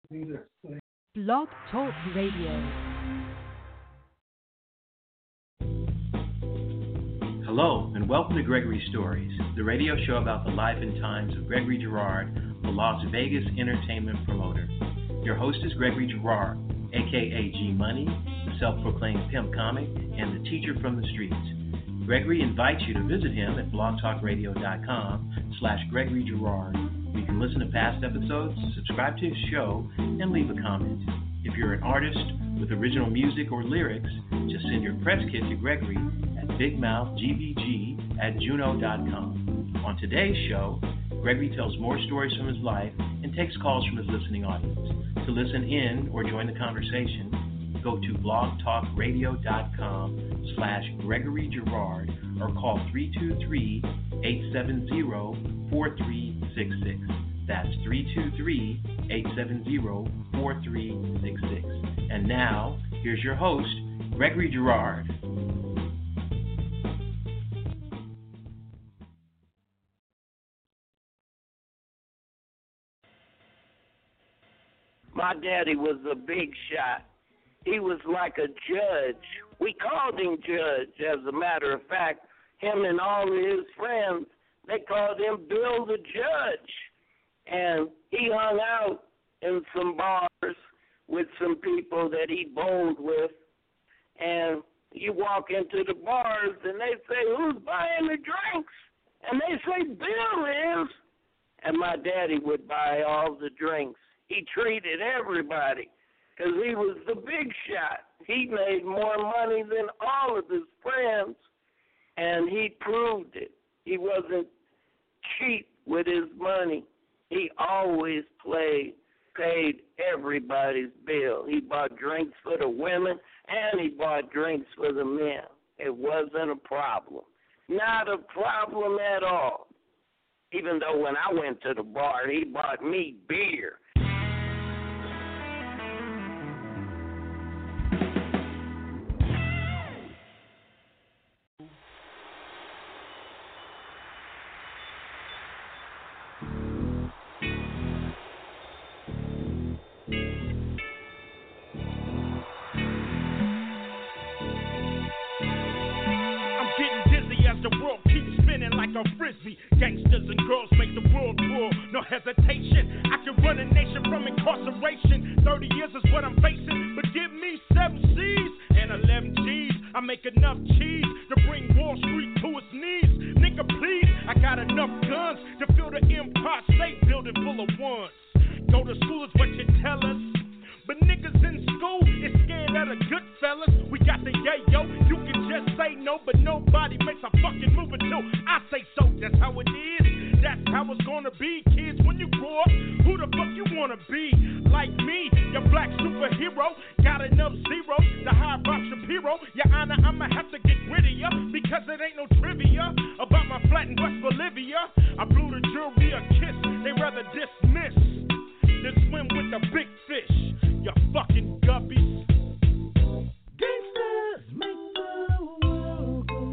Blog Talk Radio. Hello, and welcome to Gregory Stories, the radio show about the life and times of Gregory Girard, the Las Vegas entertainment promoter. Your host is Gregory Girard, a.k.a. G-Money, the self-proclaimed pimp comic, and the teacher from the streets. Gregory invites you to visit him at blogtalkradio.com/Gregory Girard. You can listen to past episodes, subscribe to his show, and leave a comment. If you're an artist with original music or lyrics, just send your press kit to Gregory at bigmouthgbg@juno.com. On today's show, Gregory tells more stories from his life and takes calls from his listening audience. To listen in or join the conversation, go to blogtalkradio.com/Gregory Girard or call 323-870-4366. That's 323-870-4366. And now, here's your host, Gregory Girard. My daddy was a big shot. He was like a judge. We called him Judge, as a matter of fact. Him and all of his friends, they called him Bill the Judge. And he hung out in some bars with some people that he bowled with. And you walk into the bars and they say, "Who's buying the drinks?" And they say, "Bill is." And my daddy would buy all the drinks. He treated everybody because he was the big shot. He made more money than all of his friends, and he proved it. He wasn't cheap with his money. He always paid everybody's bill. He bought drinks for the women, and he bought drinks for the men. It wasn't a problem. Not a problem at all. Even though when I went to the bar, he bought me beer. Like a frisbee, gangsters and girls make the world roar. No hesitation, I can run a nation from incarceration. 30 years is what I'm facing, but give me 7 C's and 11 G's. I make enough cheese to bring Wall Street to its knees. Nigga, please, I got enough guns to fill the Empire State Building full of ones. Go to school is what you tell us, but niggas in school is scared of the good fellas. We got the yayo, you can just say no, but nobody makes a fucking move until I say so. That's how it is, that's how it's gonna be. Kids, when you grow up, who the fuck you wanna be? Like me, your black superhero, got enough zeros to hire Bob Shapiro. Your Honor, I'ma have to get rid of ya, because it ain't no trivia about my flat in West Bolivia. I blew the jury a kiss, they rather dismiss than swim with the big fish. You fucking guppies. Gangsters make the world go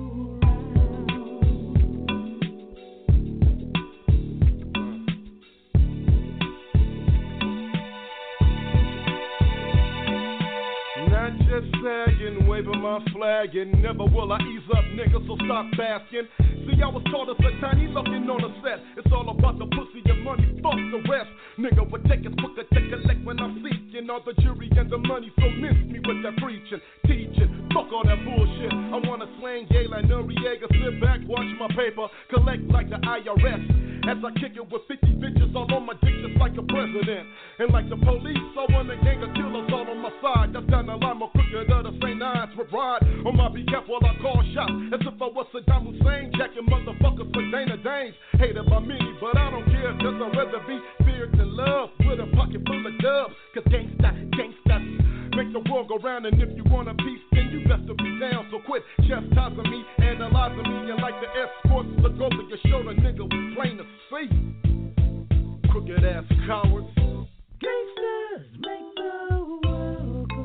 round. Not just sagging, waving my flag, and never will I ease up, nigga, so stop basking. See, I was taught as a tiny looking on a set. It's all about the pussy and money, fuck the rest. Nigga would take his quicker to collect when I'm seeking all the jury and the money, so miss me with that preaching, teaching. Fuck all that bullshit. I wanna slang gay like Noriega, sit back, watch my paper, collect like the IRS. As I kick it with 50 bitches all on my dick just like a president. And like the police, I want a gang of killers all on my side. That's down the line, more quicker than the same nines would ride. On my behalf while I call shots, as if I was Saddam Hussein, jacking motherfuckers for Dana Danes. Hated by many, but I don't care, cause I'd rather be feared than love, with a pocket full of dubs. Cause gangsta, make the world go round, and if you want a piece, then you best to be down. So quit chastising me, analyzing me, and like the escorts, look over your shoulder, nigga, we plain to see. Crooked ass cowards. Gangsters make the world go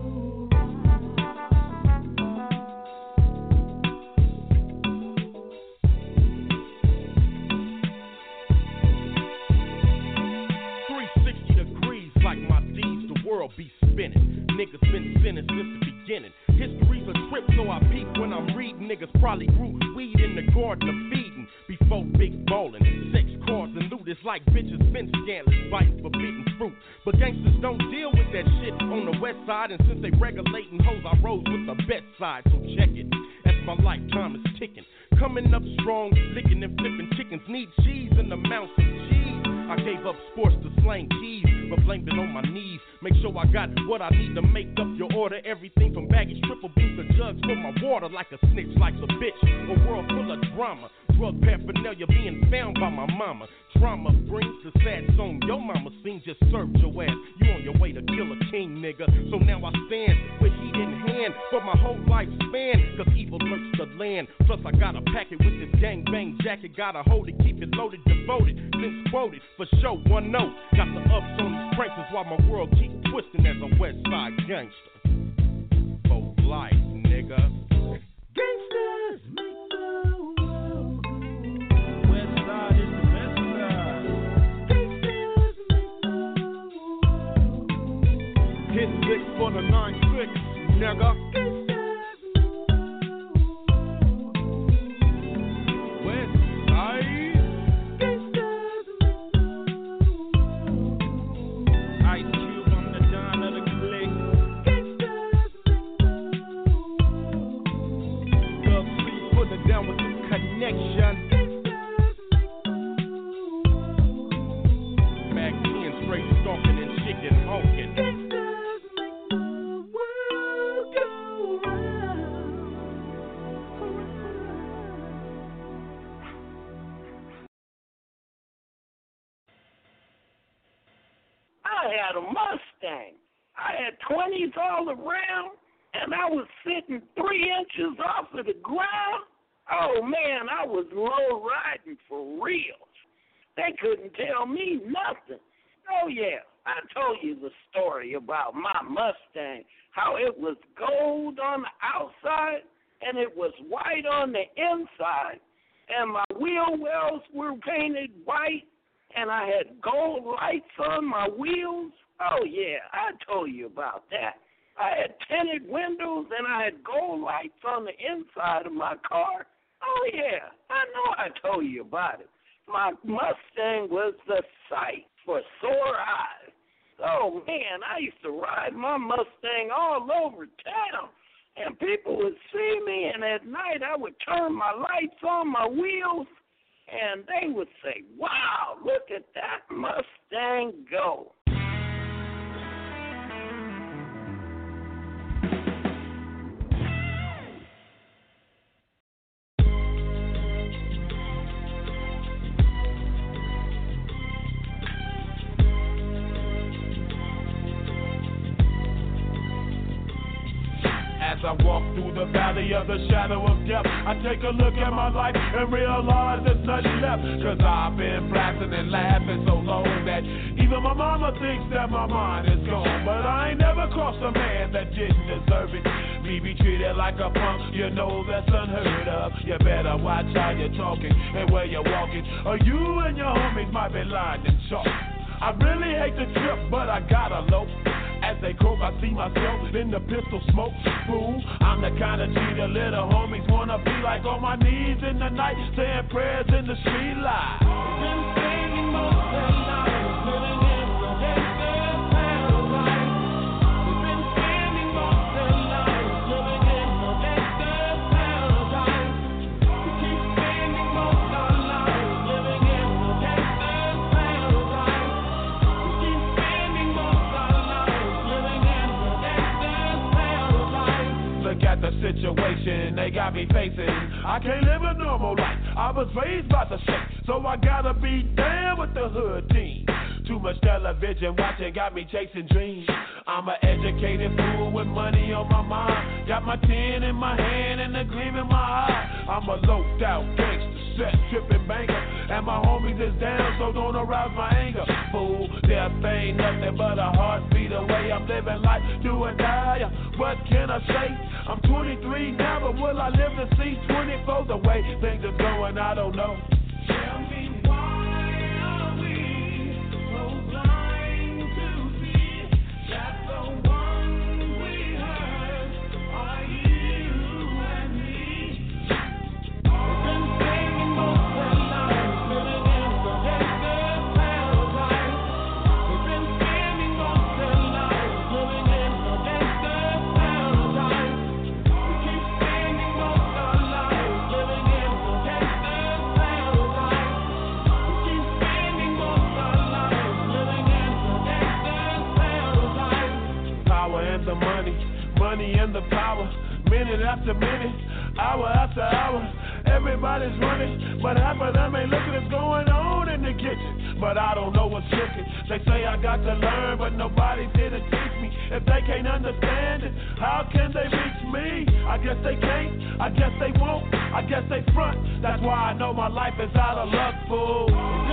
round. 360 degrees like my D's world be spinning. Niggas been sinning since the beginning. History's a trip, so I peep when I'm reading. Niggas probably grew weed in the Garden of Eden before big ballin'. Sex, cars, and loot is like bitches been scandalous, biting forbidden fruit. But gangsters don't deal with that shit on the west side, and since they regulating hoes, I rose with the best side. So check it, as my lifetime is ticking. Coming up strong, licking and flipping chickens. Need cheese and amounts of cheese. I gave up sports to slang keys, but blamed it on my knees. Make sure I got what I need to make up your order. Everything from baggage, triple beans to jugs for my water. Like a snitch, like a bitch. A world full of drama. Drug paraphernalia being found by my mama. Trauma brings the sad song your mama sing. Just served your ass. You on your way to kill a king, nigga. So now I stand with heat in hand for my whole lifespan. Cause evil lurks the land. Plus I got a packet with this gang bang jacket. Gotta hold it, keep it loaded, devoted. Since quoted for show, one note. Got the ups on these pranks is why my world keep twisting as a west side gangster. For life, nigga. Gangsters make the world go. West side is the best side. Gangsters make the world go. Hit 6 for the 9-6, nigga. I had a Mustang. I had 20s all around, and I was sitting 3 inches off of the ground. Oh, man, I was low riding for real. They couldn't tell me nothing. Oh, yeah, I told you the story about my Mustang, how it was gold on the outside and it was white on the inside, and my wheel wells were painted white, and I had gold lights on my wheels. Oh, yeah, I told you about that. I had tinted windows, and I had gold lights on the inside of my car. Oh, yeah, I know I told you about it. My Mustang was the sight for sore eyes. Oh, man, I used to ride my Mustang all over town, and people would see me, and at night I would turn my lights on my wheels, and they would say, wow, look at that Mustang go. As I walk through the valley of the shadow of death, I take a look at my life and realize there's nothing left. Cause I've been blasting and laughing so long that even my mama thinks that my mind is gone. But I ain't never crossed a man that didn't deserve it. Me be treated like a punk, you know that's unheard of. You better watch how you're talking and where you're walking, or you and your homies might be lined in chalk. I really hate the trip, but I gotta low. As they croak, I see myself in the pistol smoke. Fool, I'm the kind of G the little homies wanna be like, on my knees in the night, saying prayers in the street light. Been singing most of the night, living in the gangster's paradise. We've been spending most of the night, living in the gangster's paradise. We keep spending most of the night, living in the gangster's paradise. We keep spending most of the night. Look at the situation they got me facing. I can't live a normal life. I was raised by the shake, so I gotta be down with the hood team. Too much television watching got me chasing dreams. I'm an educated fool with money on my mind. Got my 10 in my hand and a gleam in my eye. I'm a loped out gangster, set tripping banker, and my homies is down, so don't arouse my anger. Fool, death ain't nothing but a heartbeat away. I'm living life, do or die. What can I say? I'm 23 now, but will I live to see 24? The way things are going, I don't know. Tell me why are we so blind to see that the and the money and the power. Minute after minute, hour after hour, everybody's running, but half of them ain't looking what's going on in the kitchen. But I don't know what's cooking. They say I got to learn, but nobody's here to teach me. If they can't understand it, how can they reach me? I guess they can't, I guess they won't, I guess they front. That's why I know my life is out of luck, fool.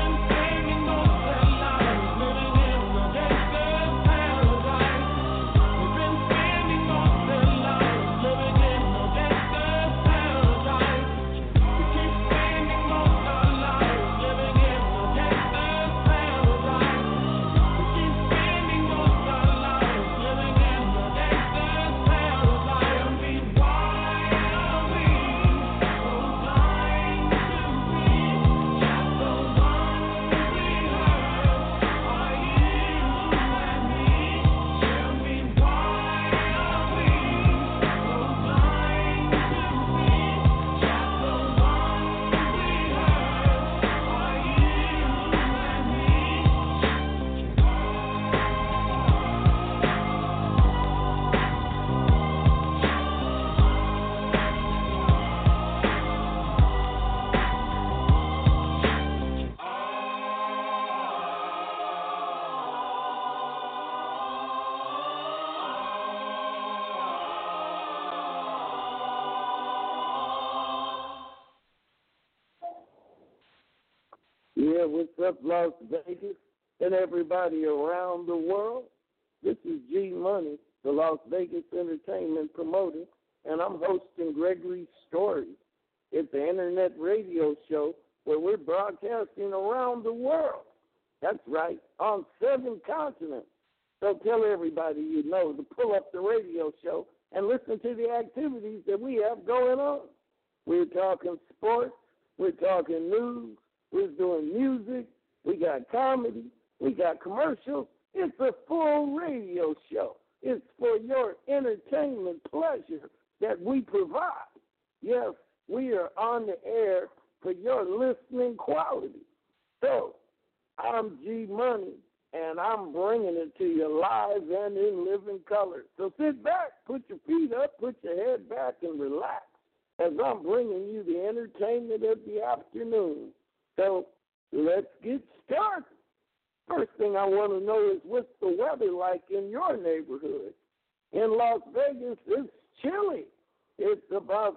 Yeah, what's up, Las Vegas and everybody around the world? This is G Money, the Las Vegas entertainment promoter, and I'm hosting Gregory Stories. It's an internet radio show where we're broadcasting around the world. That's right, on 7 continents. So tell everybody you know to pull up the radio show and listen to the activities that we have going on. We're talking sports, we're talking news, we're doing music, we got comedy, we got commercials. It's a full radio show. It's for your entertainment pleasure that we provide. Yes, we are on the air for your listening quality. So, I'm G Money, and I'm bringing it to you live and in living color. So sit back, put your feet up, put your head back, and relax as I'm bringing you the entertainment of the afternoon. So let's get started. First thing I want to know is what's the weather like in your neighborhood? In Las Vegas, it's chilly. It's about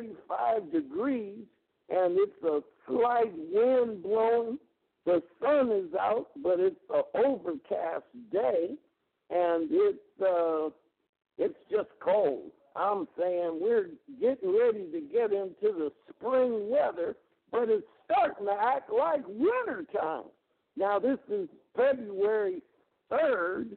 45 degrees, and it's a slight wind blowing. The sun is out, but it's an overcast day, and it's just cold. I'm saying we're getting ready to get into the spring weather, but it's starting to act like winter time. Now, this is February 3rd,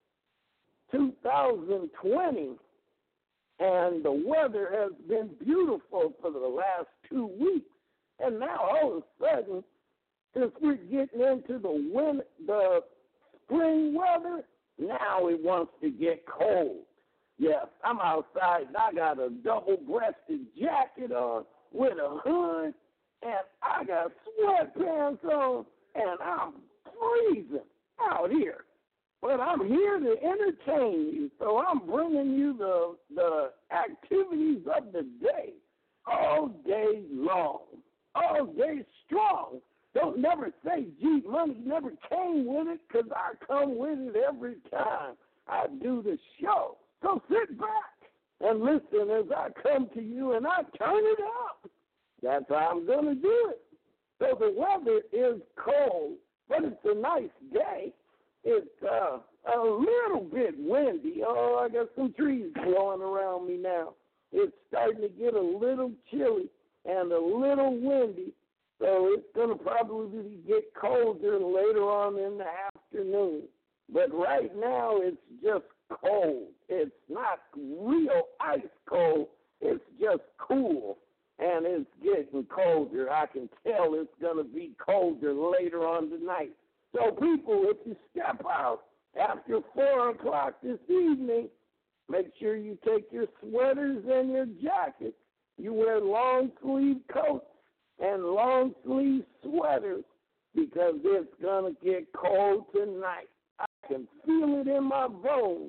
2020, and the weather has been beautiful for the last 2 weeks. And now, all of a sudden, since we're getting into the spring weather, now it wants to get cold. Yes, I'm outside, and I got a double-breasted jacket on with a hood, and I got sweatpants on, and I'm freezing out here. But I'm here to entertain you, so I'm bringing you the activities of the day all day long, all day strong. Don't never say, gee, money never came with it, because I come with it every time I do the show. So sit back and listen as I come to you and I turn it up. That's how I'm going to do it. So the weather is cold, but it's a nice day. It's a little bit windy. Oh, I got some trees blowing around me now. It's starting to get a little chilly and a little windy. So it's going to probably get colder later on in the afternoon. But right now it's just cold. It's not real ice cold. It's just cool. And it's getting colder. I can tell it's going to be colder later on tonight. So people, if you step out after 4 o'clock this evening, make sure you take your sweaters and your jackets. You wear long sleeve coats and long sleeve sweaters because it's going to get cold tonight. I can feel it in my bones.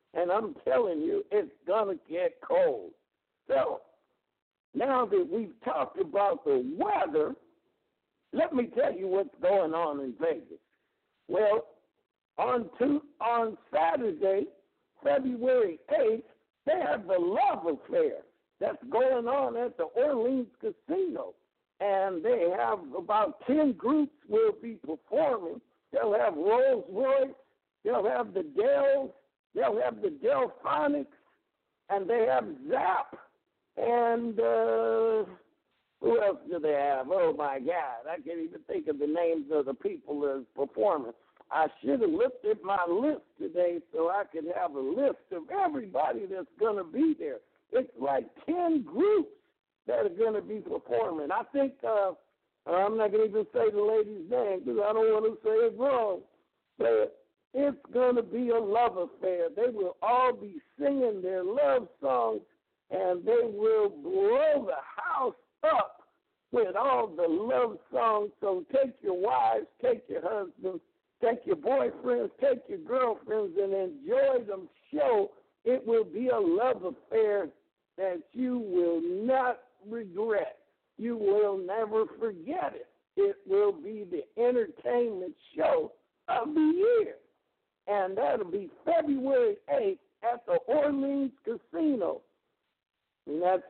And I'm telling you, it's going to get cold. So, now that we've talked about the weather, let me tell you what's going on in Vegas. Well, on Saturday, February 8th, they have the Love Affair that's going on at the Orleans Casino. And they have about 10 groups will be performing. They'll have Rolls Royce, they'll have the Dells, they'll have the Delphonics, and they have Zapp, and who else do they have? Oh, my God, I can't even think of the names of the people that's performing. I should have looked at my list today so I could have a list of everybody that's going to be there. It's like 10 groups that are going to be performing. I think, I'm not going to even say the lady's name because I don't want to say it wrong, but it's going to be a love affair. They will all be singing their love songs, and they will blow the house up with all the love songs. So take your wives, take your husbands, take your boyfriends, take your girlfriends, and enjoy the show. It will be a love affair that you will not regret. You will never forget it. It will be the entertainment show of the year. And that'll be February 8th at the Orleans Casino. And that's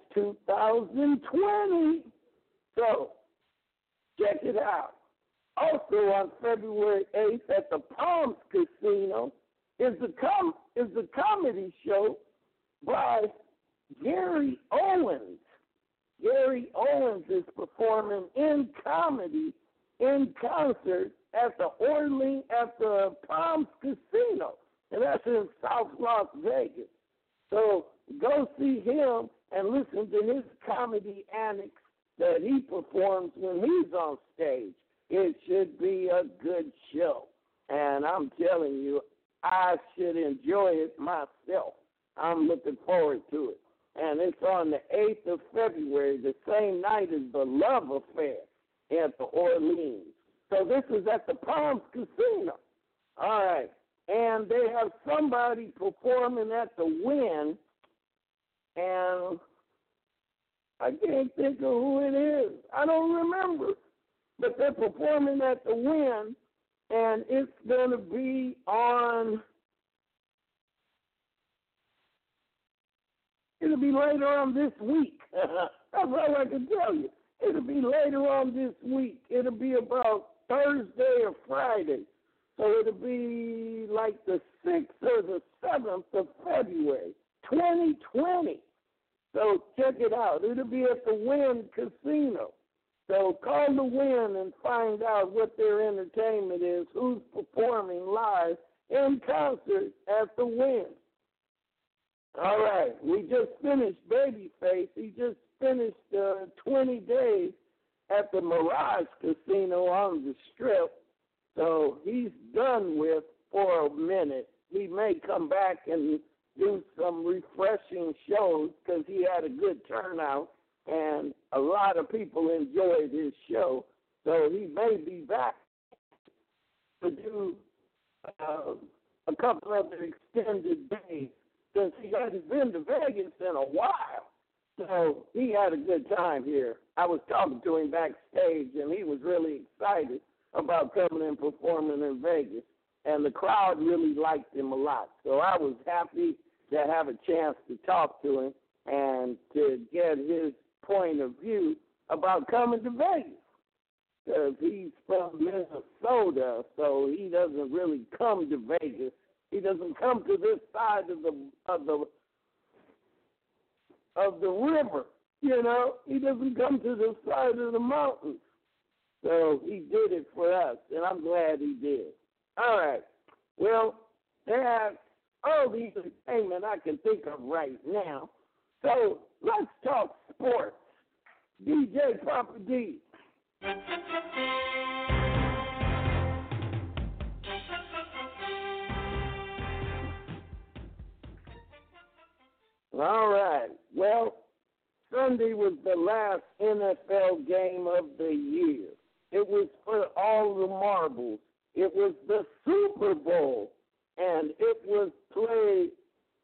2020. So, check it out. Also on February 8th at the Palms Casino is the comedy show by Gary Owens. Gary Owens is performing in comedy, in concert at the Palms Casino, and that's in South Las Vegas. So go see him and listen to his comedy antics that he performs when he's on stage. It should be a good show, and I'm telling you, I should enjoy it myself. I'm looking forward to it. And it's on the 8th of February, the same night as the Love Affair at the Orleans. So this is at the Palms Casino. All right. And they have somebody performing at the Wynn, and I can't think of who it is. I don't remember. But they're performing at the Wynn, and it's going to be on... It'll be later on this week. That's all I can tell you. It'll be later on this week. It'll be about Thursday or Friday. So it'll be like the 6th or the 7th of February, 2020. So check it out. It'll be at the Wynn Casino. So call the Wynn and find out what their entertainment is, who's performing live in concert at the Wynn. All right, we just finished Babyface. He just finished 20 days at the Mirage Casino on the Strip. So he's done with for a minute. He may come back and do some refreshing shows because he had a good turnout and a lot of people enjoyed his show. So he may be back to do a couple of extended days, since he hasn't been to Vegas in a while. So he had a good time here. I was talking to him backstage, and he was really excited about coming and performing in Vegas. And the crowd really liked him a lot. So I was happy to have a chance to talk to him and to get his point of view about coming to Vegas. Because he's from Minnesota, so he doesn't really come to Vegas. He doesn't come to this side of the river, you know. He doesn't come to the side of the mountains. So he did it for us, and I'm glad he did. All right. Well, there's all the entertainment I can think of right now. So let's talk sports. DJ Papa D. All right. Well, Sunday was the last NFL game of the year. It was for all the marbles. It was the Super Bowl, and it was played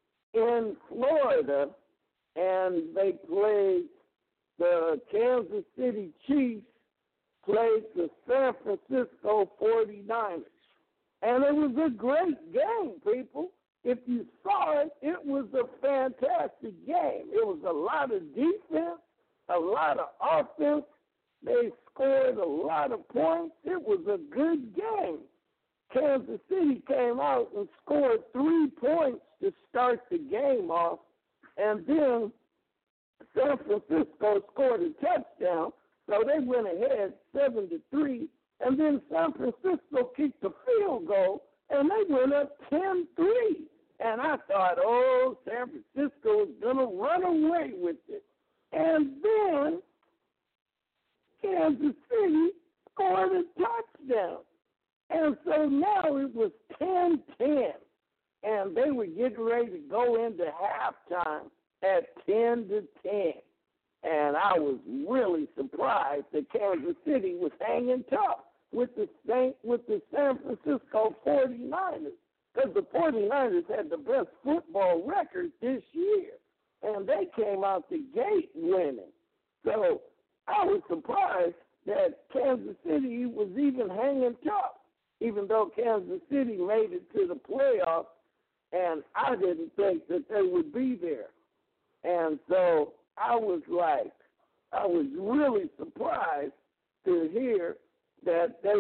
in Florida, and they played the Kansas City Chiefs, played the San Francisco 49ers. And it was a great game, people. If you saw it, it was a fantastic game. It was a lot of defense, a lot of offense. They scored a lot of points. It was a good game. Kansas City came out and scored 3 points to start the game off, and then San Francisco scored a touchdown, so they went ahead 7-3, and then San Francisco kicked a field goal, and they went up 10-3. And I thought, oh, San Francisco is going to run away with it. And then Kansas City scored a touchdown. And so now it was 10-10, and they were getting ready to go into halftime at 10-10. And I was really surprised that Kansas City was hanging tough with the San Francisco 49ers, because the 49ers had the best football record this year, and they came out the gate winning. So I was surprised that Kansas City was even hanging tough, even though Kansas City made it to the playoffs, and I didn't think that they would be there. And so I was really surprised to hear that they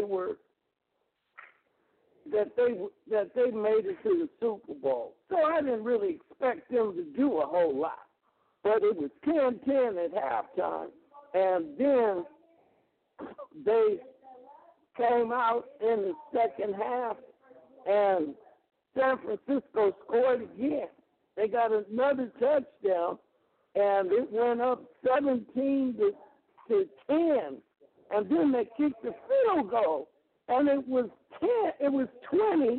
made it to the Super Bowl. So I didn't really expect them to do a whole lot. But it was 10-10 at halftime, and then they came out in the second half, and San Francisco scored again. They got another touchdown, and it went up 17-10. And then they kicked the field goal, and it was 20-10,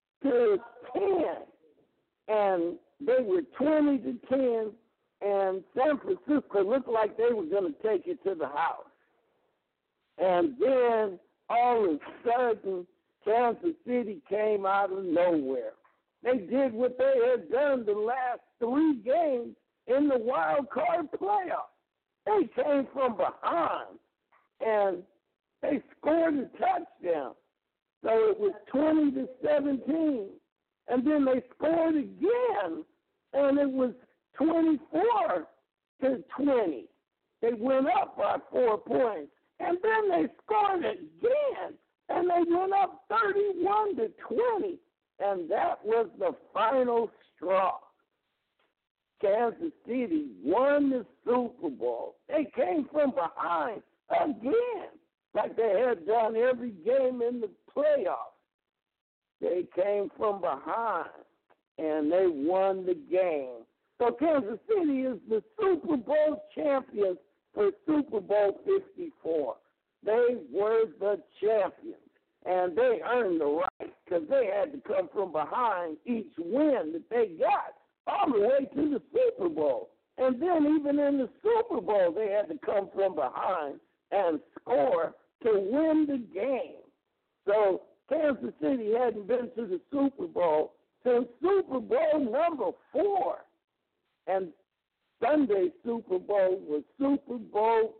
and they were 20-10, and San Francisco looked like they were going to take it to the house. And then all of a sudden, Kansas City came out of nowhere. They did what they had done the last 3 games in the wild card playoff. They came from behind, and they scored a touchdown. So it was 20-17. And then they scored again, and it was 24-20. They went up by 4 points. And then they scored again, and they went up 31-20. And that was the final straw. Kansas City won the Super Bowl. They came from behind again, like they had done every game in the playoffs. They came from behind, and they won the game. So Kansas City is the Super Bowl champions for Super Bowl 54. They were the champions, and they earned the right because they had to come from behind each win that they got all the way to the Super Bowl. And then even in the Super Bowl, they had to come from behind and score to win the game. So Kansas City hadn't been to the Super Bowl since Super Bowl number 4. And Sunday's Super Bowl was Super Bowl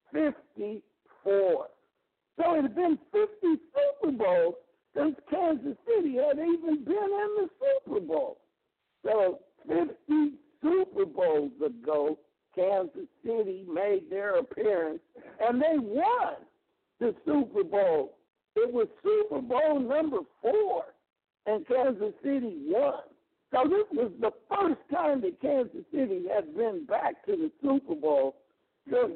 54. So it had been 50 Super Bowls since Kansas City had even been in the Super Bowl. So 50 Super Bowls ago, Kansas City made their appearance, and they won the Super Bowl. It was Super Bowl number 4, and Kansas City won. So this was the first time that Kansas City had been back to the Super Bowl since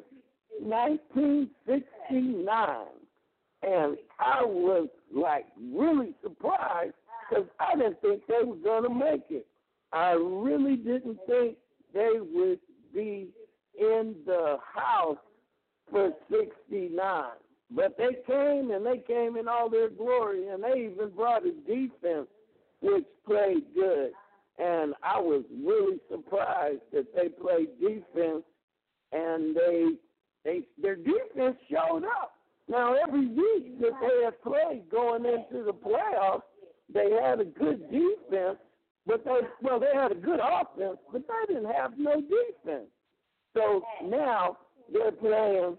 1969. And I was, really surprised because I didn't think they were going to make it. I really didn't think they would be in the house for 69. But they came, and they came in all their glory, and they even brought a defense which played good. And I was really surprised that they played defense, and their defense showed up. Now, every week that they had played going into the playoffs, they had a good defense, But they had a good offense, but they didn't have no defense. So now they're playing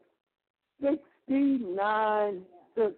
69 since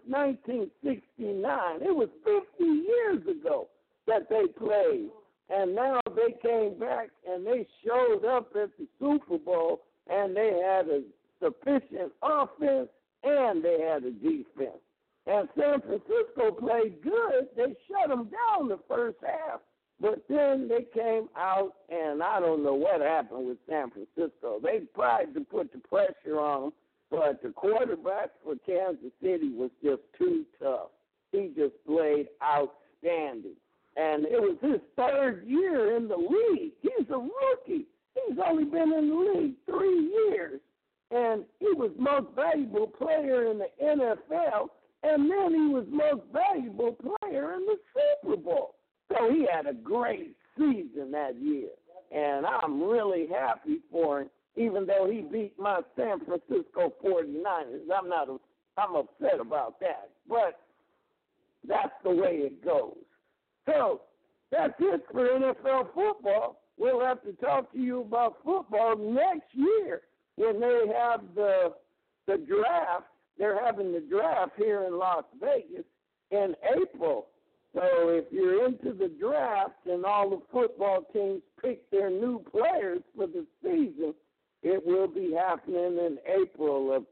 1969. It was 50 years ago that they played. And now they came back and they showed up at the Super Bowl, and they had a sufficient offense and they had a defense. And San Francisco played good. They shut them down the first half. But then they came out, and I don't know what happened with San Francisco. They tried to put the pressure on them, but the quarterback for Kansas City was just too tough. He just played outstanding. And it was his third year in the league. He's a rookie. He's only been in the league 3 years. And he was most valuable player in the NFL, and then he was most valuable player in the Super Bowl. So he had a great season that year. And I'm really happy for him, even though he beat my San Francisco 49ers. I'm upset about that. But that's the way it goes. So that's it for NFL football. We'll have to talk to you about football next year when they have the draft. They're having the draft here in Las Vegas in April. So if you're into the draft and all the football teams pick their new players for the season, it will be happening in April of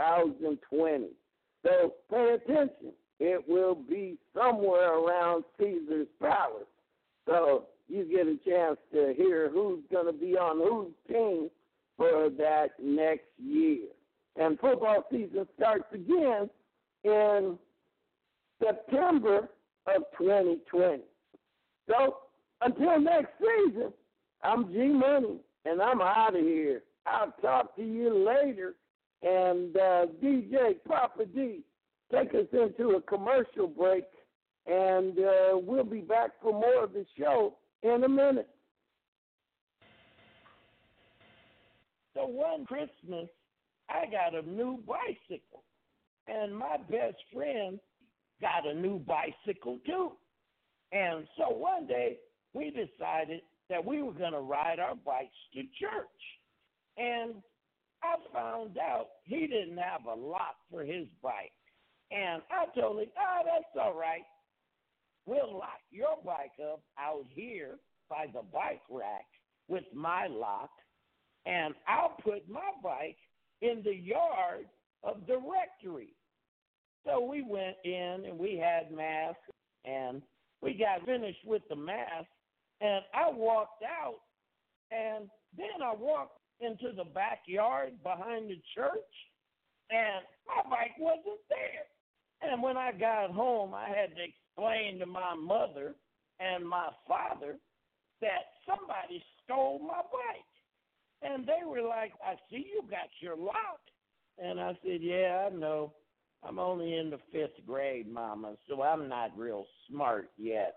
2020. So pay attention. It will be somewhere around Caesar's Palace. So you get a chance to hear who's going to be on whose team for that next year. And football season starts again in September of 2020. So until next season, I'm G Money, and I'm out of here. I'll talk to you later. And DJ Papa D, take us into a commercial break, and we'll be back for more of the show in a minute. So one Christmas, I got a new bicycle, and my best friend got a new bicycle too. And so one day we decided that we were going to ride our bikes to church. And I found out he didn't have a lock for his bike. And I told him, that's all right. We'll lock your bike up out here by the bike rack with my lock, and I'll put my bike in the yard of the rectory. So we went in and we had mass, and we got finished with the mass, and I walked out, and then I walked into the backyard behind the church, and my bike wasn't there. And when I got home, I had to explain to my mother and my father that somebody stole my bike. And they were like, I see you got your lock. And I said, yeah, I know. I'm only in the 5th grade, Mama, so I'm not real smart yet.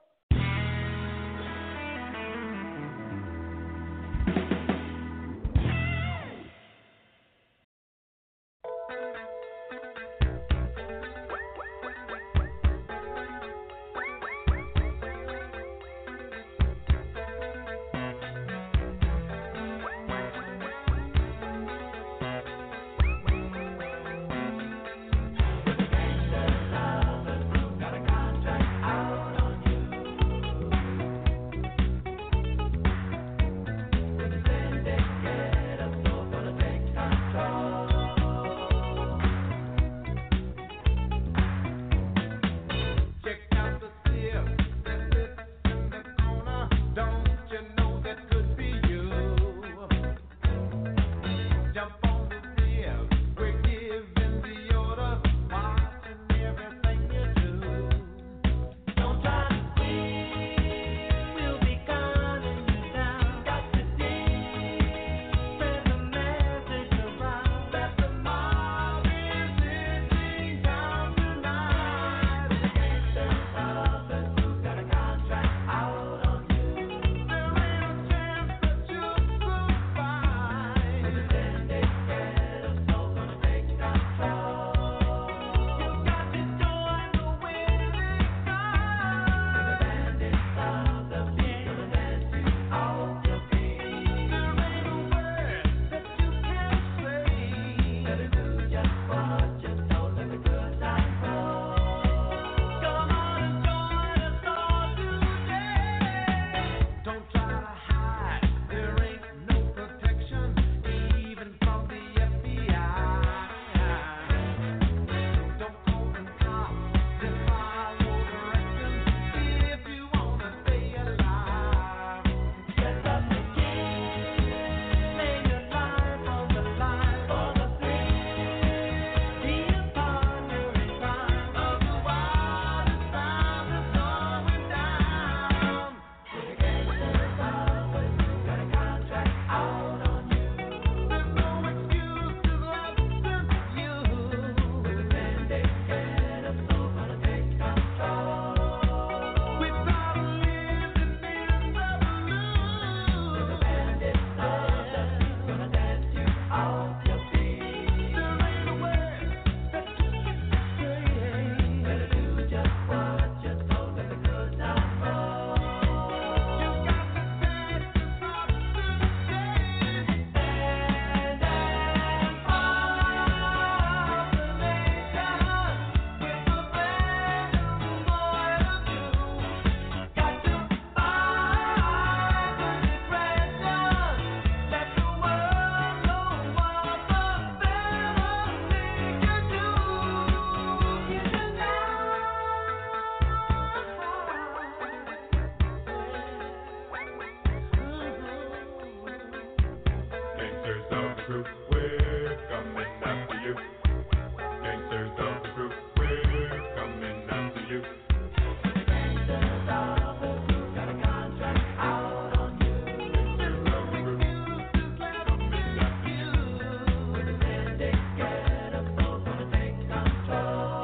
crew, we're coming after you. Gangsters of the crew, we're coming after you. Gangsters of the crew, got a contract out on you. Gangsters of the crew, coming after you. With a syndicate of those gonna take control.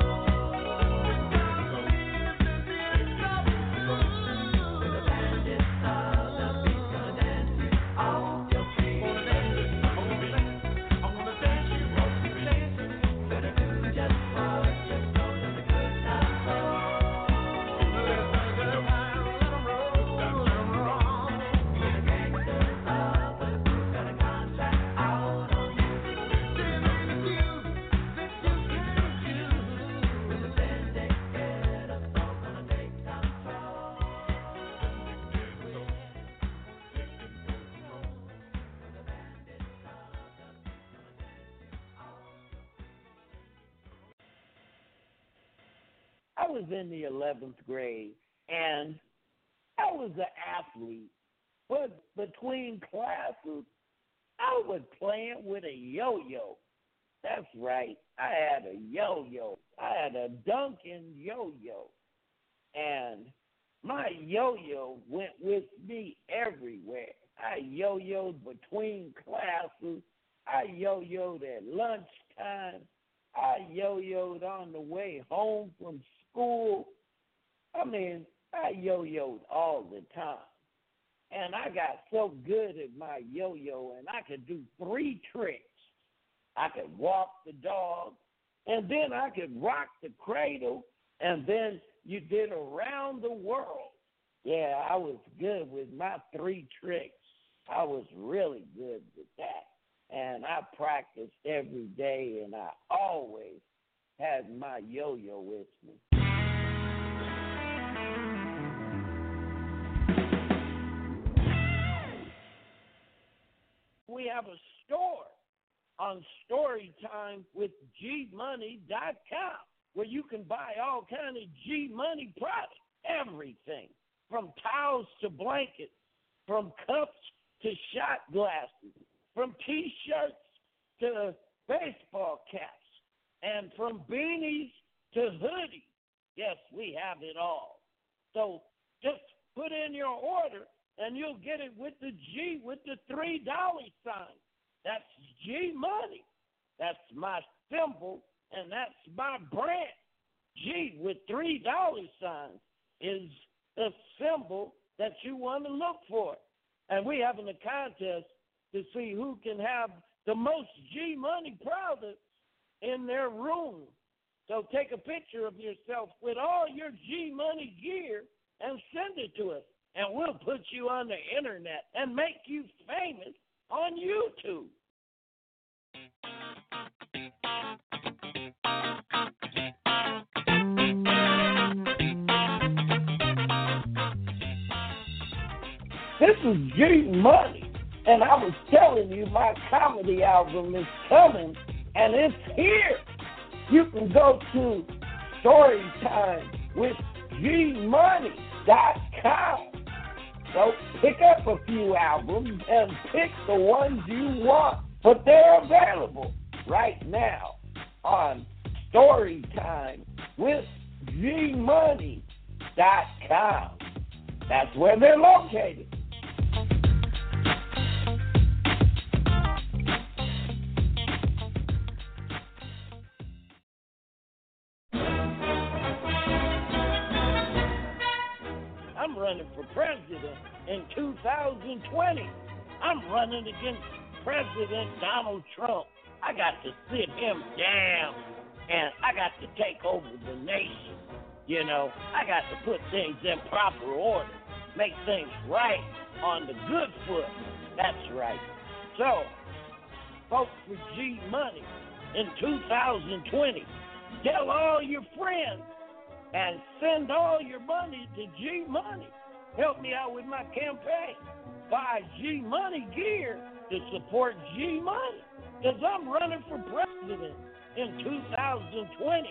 I was in the 11th grade, and I was an athlete. But between classes, I was playing with a yo-yo. That's right. I had a yo-yo. I had a Duncan yo-yo. And my yo-yo went with me everywhere. I yo-yoed between classes. I yo-yoed at lunchtime. I yo-yoed on the way home from school. I mean, I yo-yoed all the time. And I got so good at my yo-yo, and I could do 3 tricks. I could walk the dog, and then I could rock the cradle, and then you did around the world. Yeah, I was good with my 3 tricks. I was really good with that. And I practiced every day, and I always had my yo-yo with me. We have a store on StoryTimeWithGMoney.com where you can buy all kind of G-Money products, everything, from towels to blankets, from cups to shot glasses, from T-shirts to baseball caps, and from beanies to hoodies. Yes, we have it all. So just put in your order, and you'll get it with the G with the $3 sign. That's G-Money. That's my symbol, and that's my brand. G with $3 signs is the symbol that you want to look for. And we're having a contest to see who can have the most G-Money products in their room. So take a picture of yourself with all your G-Money gear and send it to us. And we'll put you on the internet and make you famous on YouTube. This is G-Money. And I was telling you my comedy album is coming, and it's here. You can go to StoryTimeWithGMoney.com. So pick up a few albums and pick the ones you want. But they're available right now on StoryTimeWithGMoney.com. That's where they're located. I'm running for president in 2020. I'm running against President Donald Trump. I got to sit him down, and I got to take over the nation. You know, I got to put things in proper order, make things right on the good foot. That's right. So, vote for G-Money in 2020. Tell all your friends and send all your money to G-Money. Help me out with my campaign. Buy G-Money gear to support G-Money, because I'm running for president in 2020.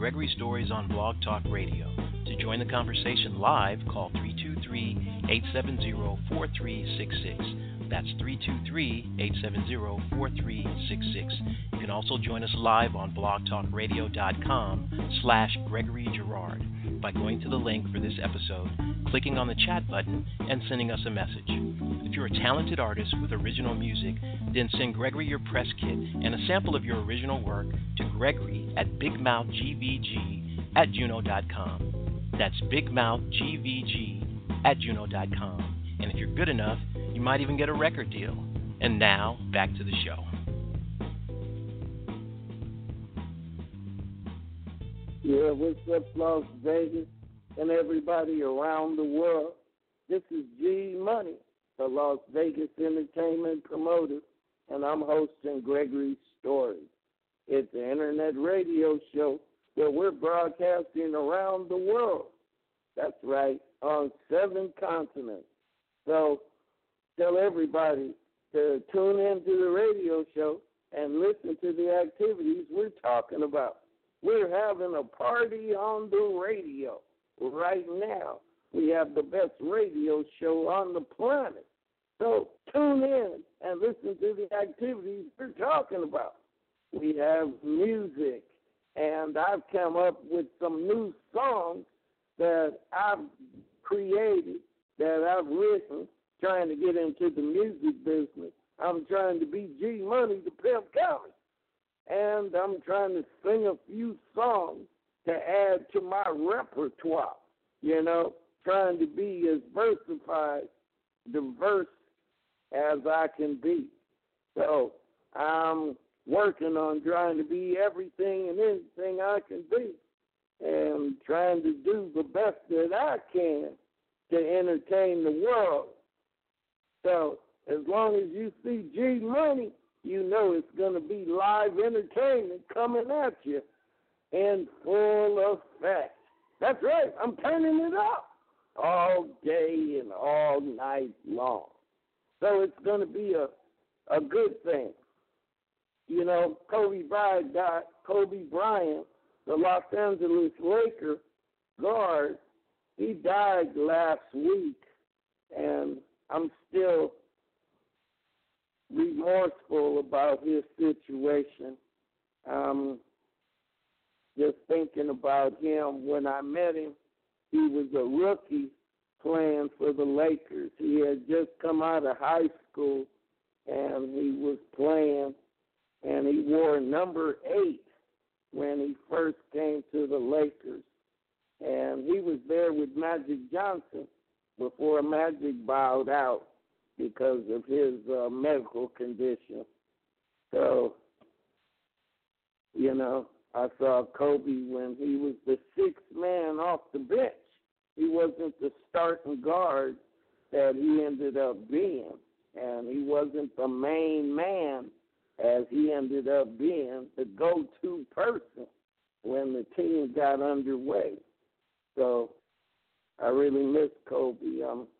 Gregory Stories on Blog Talk Radio. To join the conversation live, call 323-870-4366. That's 323-870-4366. You can also join us live on blogtalkradio.com/Gregory Girard by going to the link for this episode, clicking on the chat button, and sending us a message. If you're a talented artist with original music, then send Gregory your press kit and a sample of your original work to Gregory at bigmouthgvg@juno.com. That's bigmouthgvg@juno.com. And if you're good enough, you might even get a record deal. And now, back to the show. Yeah, what's up, Las Vegas and everybody around the world? This is G Money, the Las Vegas entertainment promoter, and I'm hosting Gregory Stories. It's an internet radio show where we're broadcasting around the world. That's right, on 7 continents. So tell everybody to tune into the radio show and listen to the activities we're talking about. We're having a party on the radio right now. We have the best radio show on the planet. So tune in and listen to the activities we're talking about. We have music, and I've come up with some new songs that I've created, that I've written, trying to get into the music business. I'm trying to be G Money, the pimp comic. And I'm trying to sing a few songs to add to my repertoire, trying to be as diverse as I can be. So I'm working on trying to be everything and anything I can be, and trying to do the best that I can to entertain the world. So as long as you see G Money, you know it's going to be live entertainment coming at you in full effect. That's right. I'm turning it up all day and all night long. So it's going to be a good thing. Kobe Bryant, the Los Angeles Lakers guard, he died last week, and I'm still remorseful about his situation. Just thinking about him, when I met him, he was a rookie playing for the Lakers. He had just come out of high school, and he was playing, and he wore number 8 when he first came to the Lakers. And he was there with Magic Johnson before Magic bowed out because of his medical condition. So, I saw Kobe when he was the 6th man off the bench. He wasn't the starting guard that he ended up being, and he wasn't the main man as he ended up being, the go-to person when the team got underway. So I really miss Kobe.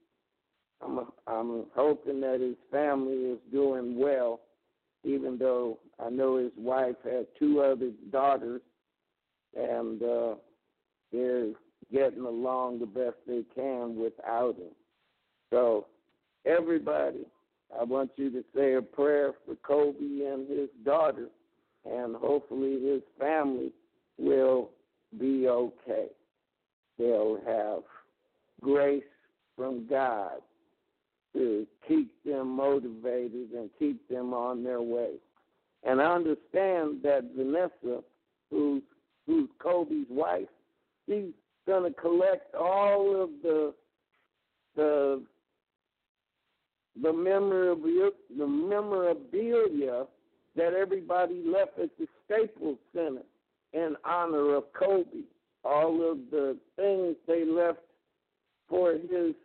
I'm hoping that his family is doing well, even though I know his wife had 2 other daughters, and they're getting along the best they can without him. So everybody, I want you to say a prayer for Kobe and his daughter, and hopefully his family will be okay. They'll have grace from God to keep them motivated and keep them on their way. And I understand that Vanessa, who's Kobe's wife, she's going to collect all of the memorabilia that everybody left at the Staples Center in honor of Kobe. All of the things they left for his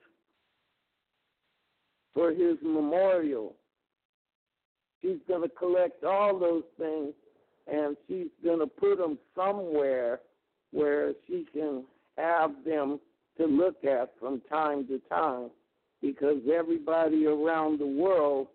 memorial. She's going to collect all those things, and she's going to put them somewhere where she can have them to look at from time to time, because everybody around the world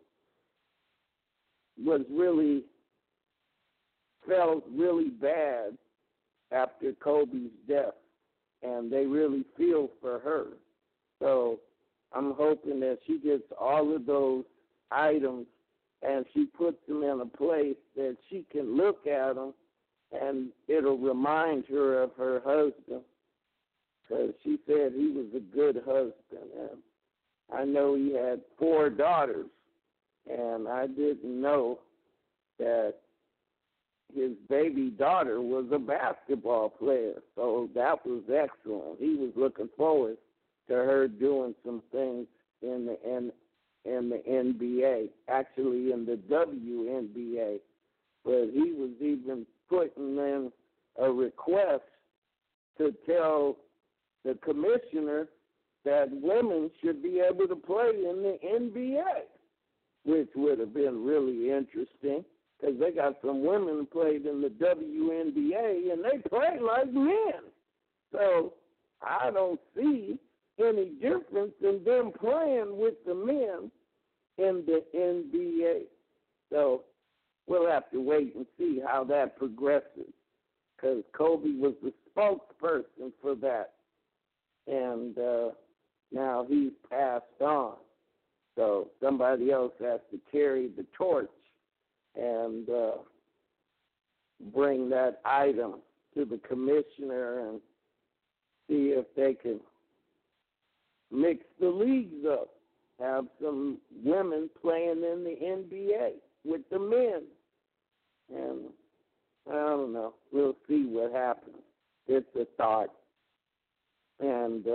felt really bad after Kobe's death, and they really feel for her. So I'm hoping that she gets all of those items and she puts them in a place that she can look at them and it'll remind her of her husband, because she said he was a good husband. And I know he had 4 daughters, and I didn't know that his baby daughter was a basketball player. So that was excellent. He was looking forward to her doing some things in the NBA, actually in the WNBA. But he was even putting in a request to tell the commissioner that women should be able to play in the NBA, which would have been really interesting, because they got some women who played in the WNBA, and they play like men. So I don't see any difference in them playing with the men in the NBA. So we'll have to wait and see how that progresses, because Kobe was the spokesperson for that, and now he's passed on. So somebody else has to carry the torch and bring that item to the commissioner and see if they can mix the leagues up, have some women playing in the NBA with the men. And I don't know. We'll see what happens. It's a thought. And,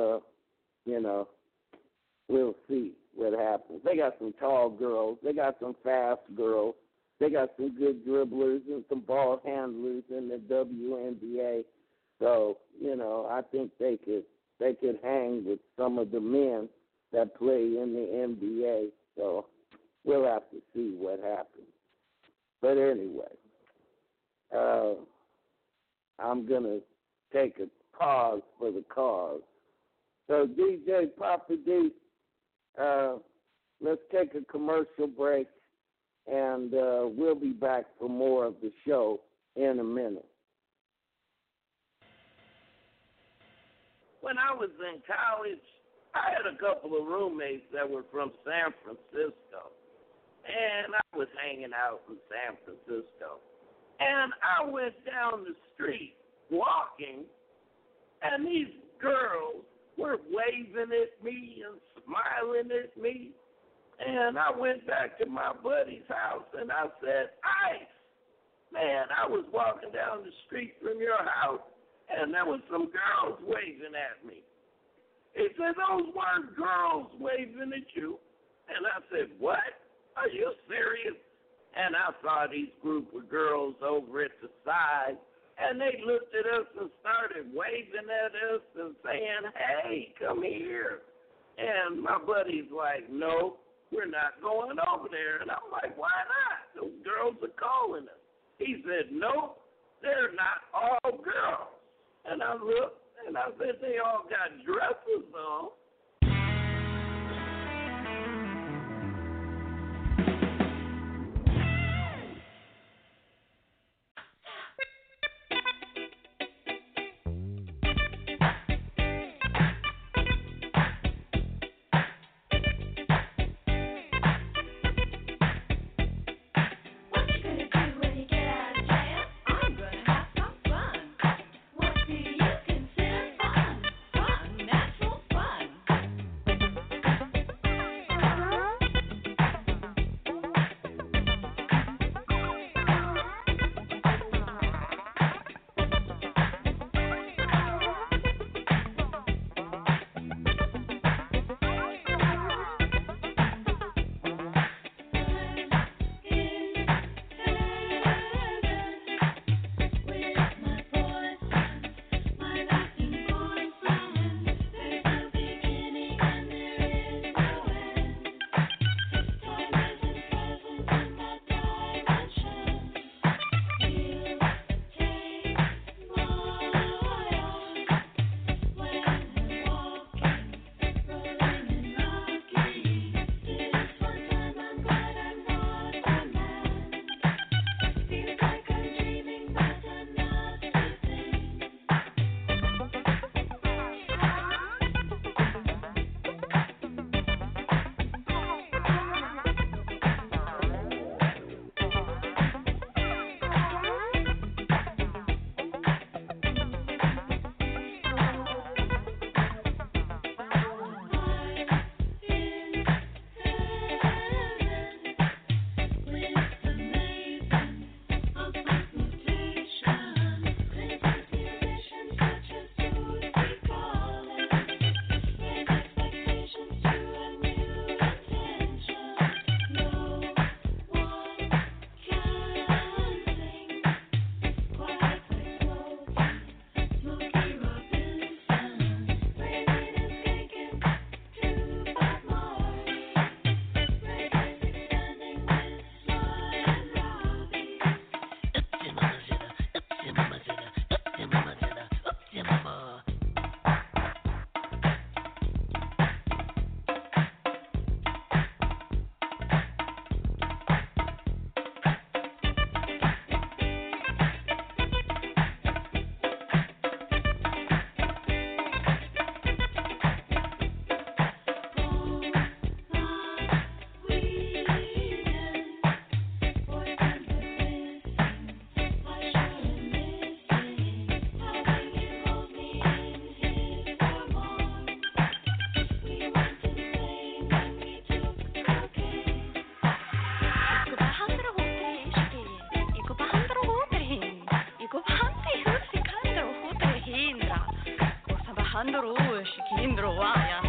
we'll see what happens. They got some tall girls. They got some fast girls. They got some good dribblers and some ball handlers in the WNBA. So, I think they could hang with some of the men that play in the NBA. So we'll have to see what happens. But anyway, I'm going to take a pause for the cause. So DJ Papa D, let's take a commercial break, and we'll be back for more of the show in a minute. When I was in college, I had a couple of roommates that were from San Francisco, and I was hanging out in San Francisco. And I went down the street walking, and these girls were waving at me and smiling at me. And I went back to my buddy's house, and I said, Ice, man, I was walking down the street from your house, and there was some girls waving at me. He said, those weren't girls waving at you. And I said, what? Are you serious? And I saw these group of girls over at the side, and they looked at us and started waving at us and saying, hey, come here. And my buddy's like, no, we're not going over there. And I'm like, why not? Those girls are calling us. He said, no, they're not all girls. And I looked, and I said, they all got dresses on. 한도로 시키인들어 와야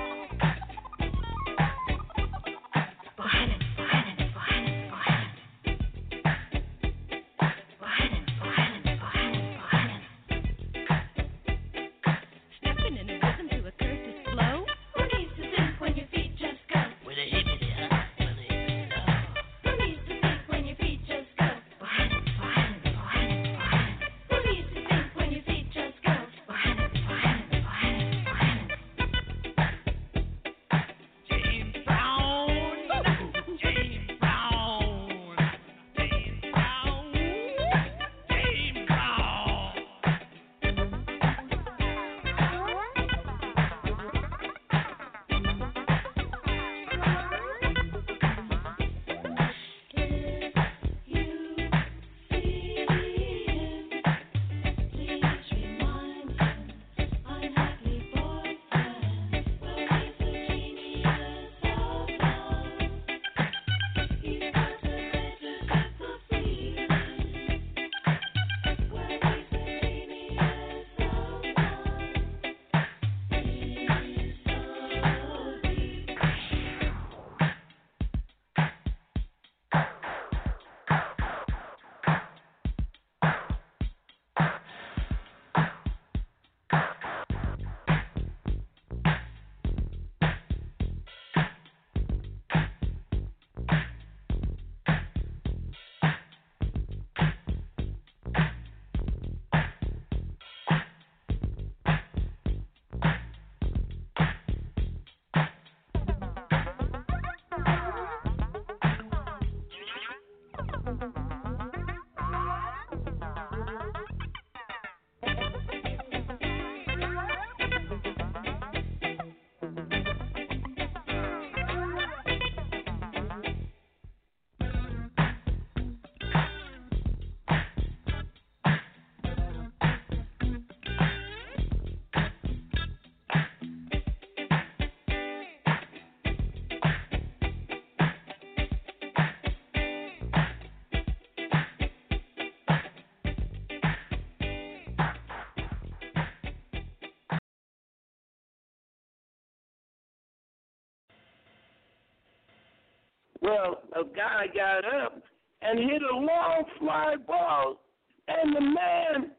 Well, a guy got up and hit a long fly ball, and the man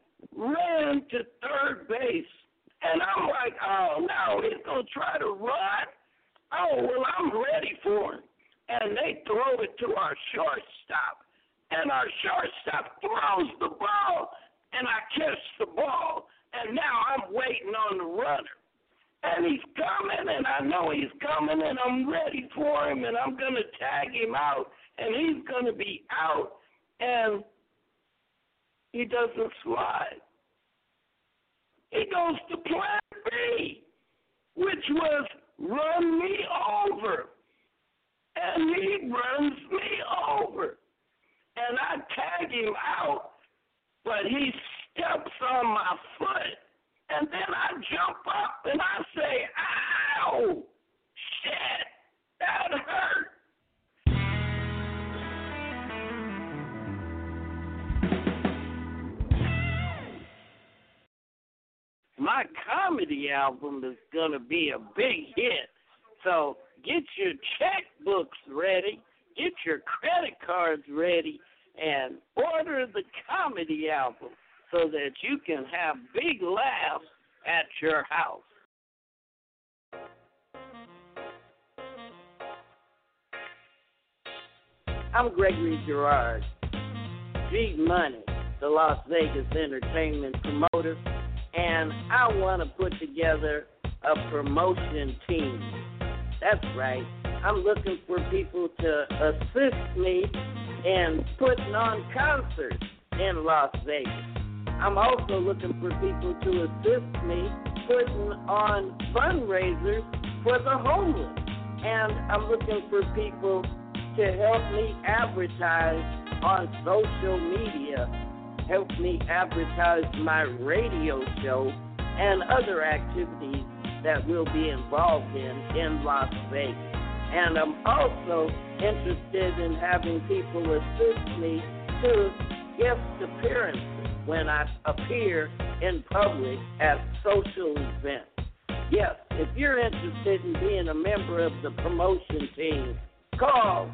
ran to third base. And I'm like, oh, no, he's going to try to run? Oh, well, I'm ready for him. And they throw it to our shortstop. And our shortstop throws the ball, and I catch the ball. And now I'm waiting on the runner. And he's coming, and I know he's coming, and I'm ready for him, and I'm going to tag him out, and he's going to be out, and he doesn't slide. He goes to plan B, which was run me over, and he runs me over, and I tag him out, but he steps on my foot. And then I jump up and I say, ow, shit, that hurt. My comedy album is going to be a big hit. So get your checkbooks ready, get your credit cards ready, and order the comedy album, so that you can have big laughs at your house. I'm Gregory Girard, G Money, the Las Vegas entertainment promoter, and I want to put together a promotion team. That's right. I'm looking for people to assist me in putting on concerts in Las Vegas. I'm also looking for people to assist me putting on fundraisers for the homeless. And I'm looking for people to help me advertise on social media, help me advertise my radio show and other activities that we'll be involved in Las Vegas. And I'm also interested in having people assist me to guest appearances when I appear in public at social events. Yes, if you're interested in being a member of the promotion team, call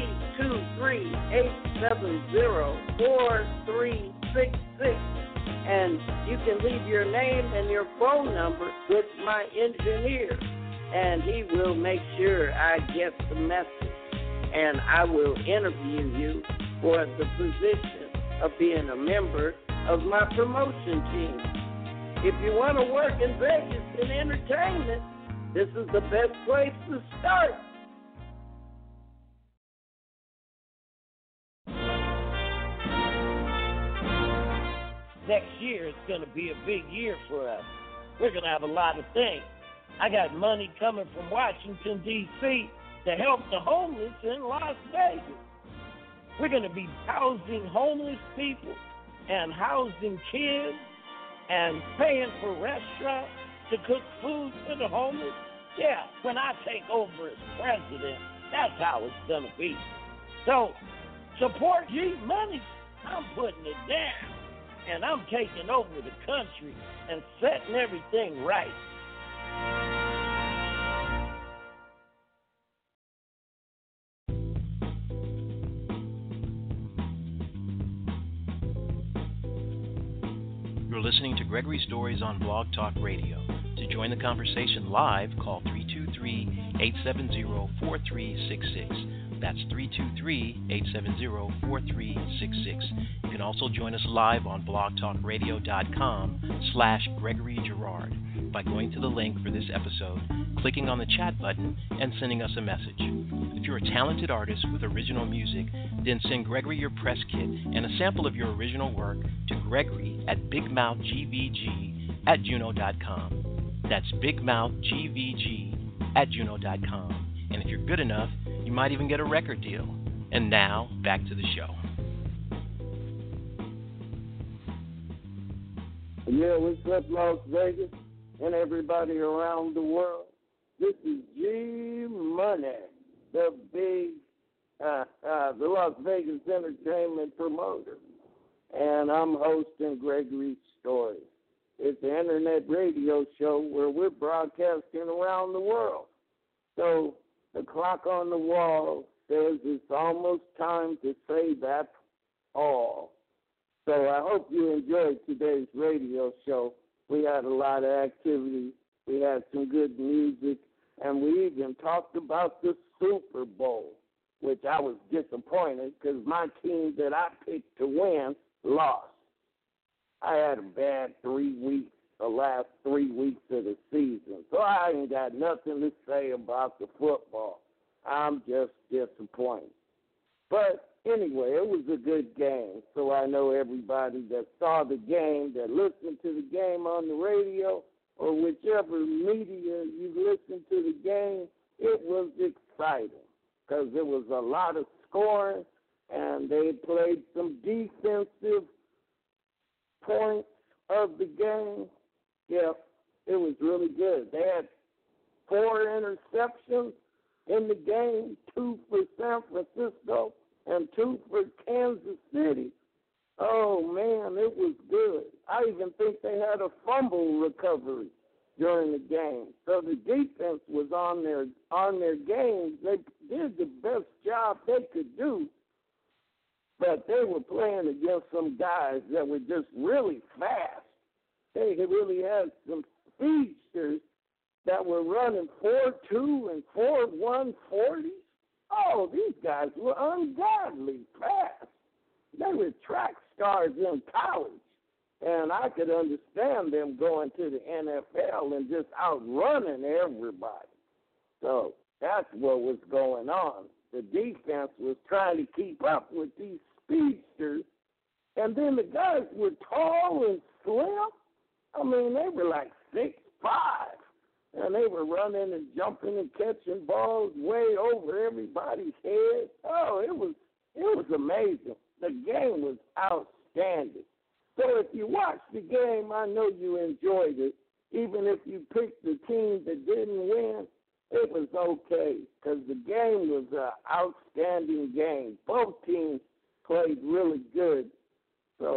323-870-4366, and you can leave your name and your phone number with my engineer, and he will make sure I get the message, and I will interview you for the position of being a member of my promotion team. If you want to work in Vegas in entertainment, this is the best place to start. Next year is going to be a big year for us. We're going to have a lot of things. I got money coming from Washington, D.C. to help the homeless in Las Vegas. We're going to be housing homeless people and housing kids and paying for restaurants to cook food for the homeless. Yeah, when I take over as president, that's how it's going to be. So, support G Money. I'm putting it down. And I'm taking over the country and setting everything right. You're listening to Gregory Stories on Blog Talk Radio. To join the conversation live, call 323-870-4366. That's 323-870-4366. You can also join us live on blogtalkradio.com/Gregory Girard by going to the link for this episode, clicking on the chat button, and sending us a message. If you're a talented artist with original music, then send Gregory your press kit and a sample of your original work to Gregory at bigmouthgvg@juno.com. That's bigmouthgvg@juno.com. And if you're good enough, you might even get a record deal. And now, back to the show. Yeah, what's up, Las Vegas, and everybody around the world? This is G Money, the Las Vegas entertainment promoter, and I'm hosting Gregory Stories. It's an internet radio show where we're broadcasting around the world. So the clock on the wall says it's almost time to say that's all. So I hope you enjoyed today's radio show. We had a lot of activity. We had some good music, and we even talked about the Super Bowl, which I was disappointed because my team that I picked to win lost. I had a bad 3 weeks, the last 3 weeks of the season, so I ain't got nothing to say about the football. I'm just disappointed. But anyway, it was a good game, so I know everybody that saw the game, that listened to the game on the radio, or whichever media you listened to the game, it was exciting because there was a lot of scoring, and they played some defensive points of the game. Yeah, it was really good. They had 4 interceptions in the game, 2 for San Francisco and 2 for Kansas City. Oh, man, it was good. I even think they had a fumble recovery during the game. So the defense was on their game. They did the best job they could do, but they were playing against some guys that were just really fast. They really had some speedsters that were running 4.2 and 4.1 40s. Oh, these guys were ungodly fast. They were track stars in college, and I could understand them going to the NFL and just outrunning everybody. So that's what was going on. The defense was trying to keep up with these speedsters, and then the guys were tall and slim. I mean, they were like 6'5", and they were running and jumping and catching balls way over everybody's head. Oh, it was amazing. The game was outstanding. So if you watched the game, I know you enjoyed it. Even if you picked the team that didn't win, it was okay because the game was an outstanding game. Both teams played really good. So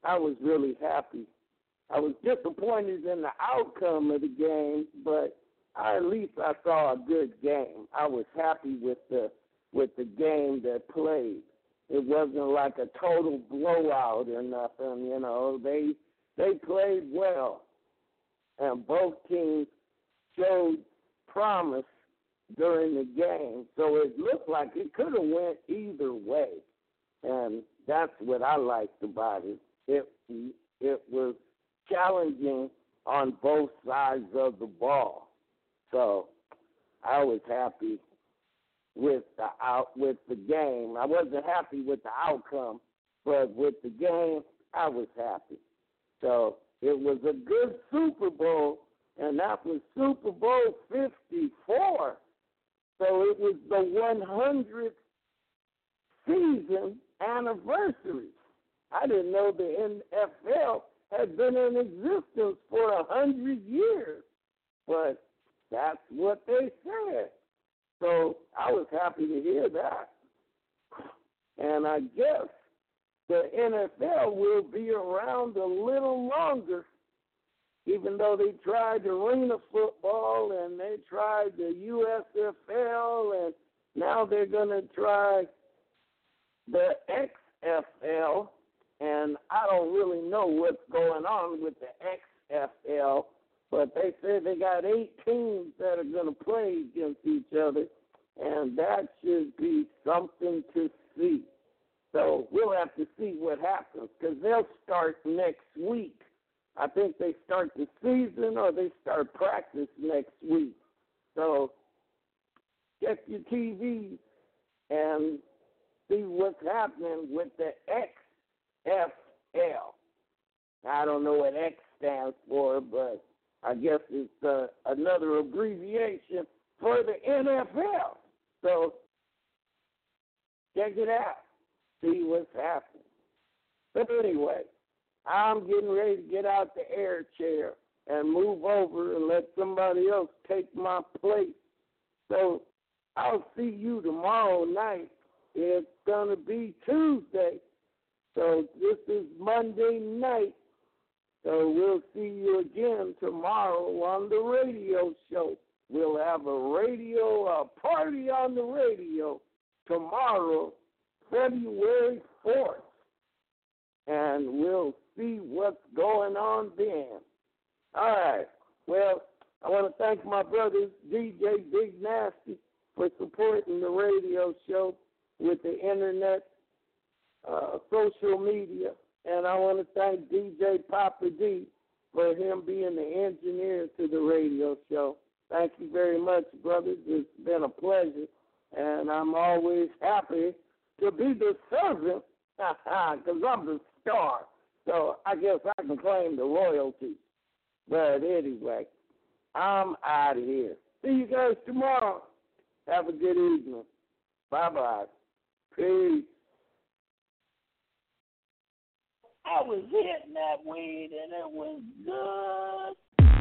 I was really happy. I was disappointed in the outcome of the game, but at least I saw a good game. I was happy with the game that played. It wasn't like a total blowout or nothing, you know. They played well, and both teams showed promise during the game. So it looked like it could have went either way, and that's what I liked about it. It was challenging on both sides of the ball. So I was happy with the game. I wasn't happy with the outcome, but with the game, I was happy. So it was a good Super Bowl, and that was Super Bowl 54. So it was the 100th season anniversary. I didn't know the NFL had been in existence for 100 years, but that's what they said. So I was happy to hear that. And I guess the NFL will be around a little longer, even though they tried arena football and they tried the USFL, and now they're going to try the XFL. And I don't really know what's going on with the XFL, but they said they got 8 teams that are going to play against each other, and that should be something to see. So we'll have to see what happens, because they'll start next week. I think they start the season or they start practice next week. So check your TV and see what's happening with the XFL. I don't know what X stands for, but I guess it's another abbreviation for the NFL. So check it out. See what's happening. But anyway, I'm getting ready to get out the air chair and move over and let somebody else take my place. So I'll see you tomorrow night. It's going to be Tuesday. So this is Monday night. So we'll see you again tomorrow on the radio show. We'll have a party on the radio tomorrow, February 4th. And we'll see what's going on then. All right. Well, I want to thank my brothers, DJ Big Nasty, for supporting the radio show with the internet, social media. And I want to thank DJ Papa D for him being the engineer to the radio show. Thank you very much, brothers. It's been a pleasure. And I'm always happy to be the servant, because I'm the star. So I guess I can claim the royalty. But anyway, I'm out of here. See you guys tomorrow. Have a good evening. Bye-bye. Peace. I was hitting that weed, and it was good.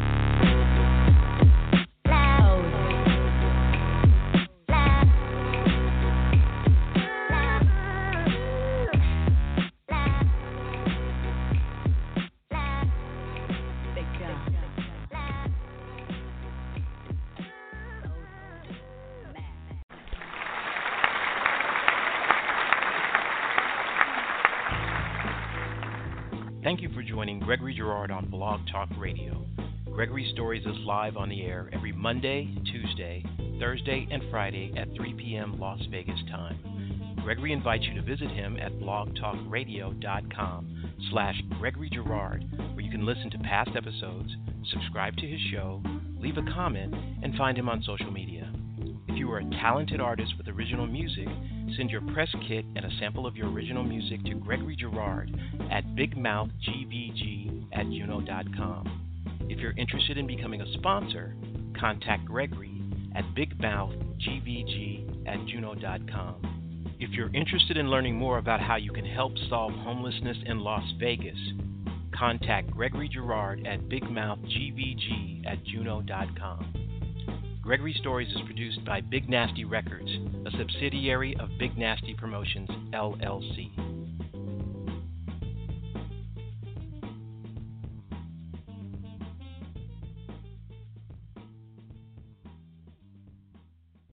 Thank you for joining Gregory Girard on Blog Talk Radio. Gregory Stories is live on the air every Monday, Tuesday, Thursday, and Friday at 3 p.m. Las Vegas time. Gregory invites you to visit him at blogtalkradio.com/Gregory Girard, where you can listen to past episodes, subscribe to his show, leave a comment, and find him on social media. If you are a talented artist with original music, send your press kit and a sample of your original music to Gregory Girard at bigmouthgvg@juno.com. If you're interested in becoming a sponsor, contact Gregory at bigmouthgvg@juno.com. If you're interested in learning more about how you can help solve homelessness in Las Vegas, contact Gregory Girard at bigmouthgvg@juno.com. Gregory Stories is produced by Big Nasty Records, a subsidiary of Big Nasty Promotions, LLC.